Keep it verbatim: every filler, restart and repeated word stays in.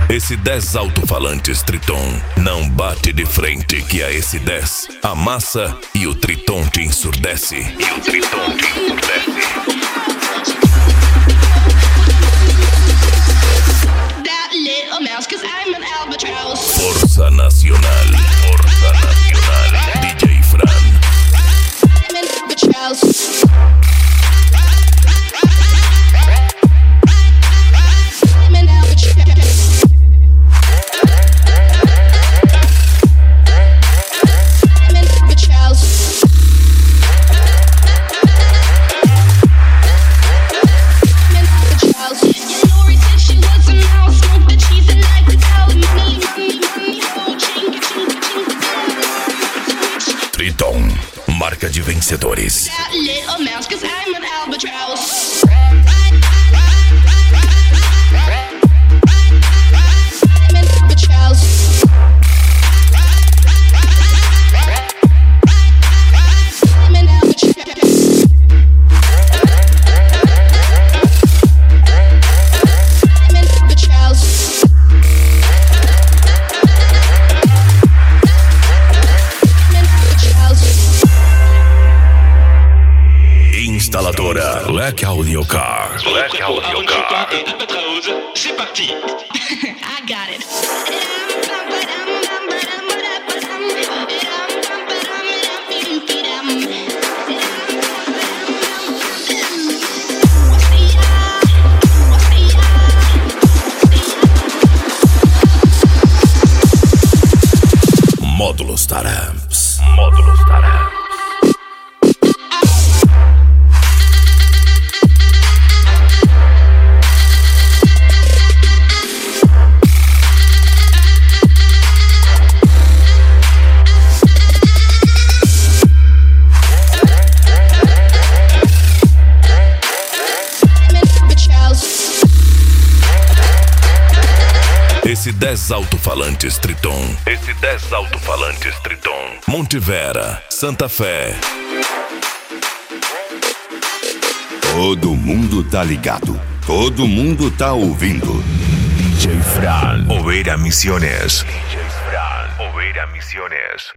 Esse dez alto-falantes Triton não bate de frente que a esse dez amassa e o Triton te ensurdece. E o Triton te ensurdece. Força Nacional, Força Nacional, D J Fran. Triton, marca de vencedores. Instaladora Black Audio Car. Black Audio Car. C'est parti. I got it. Módulos Taramps. Módulos Taramps. Esse dez alto-falantes Triton. Esse dez alto-falantes Triton. Montivera, Santa Fé. Todo mundo tá ligado. Todo mundo tá ouvindo. D J Fran. Oveira Misiones. D J Fran. Oveira Misiones.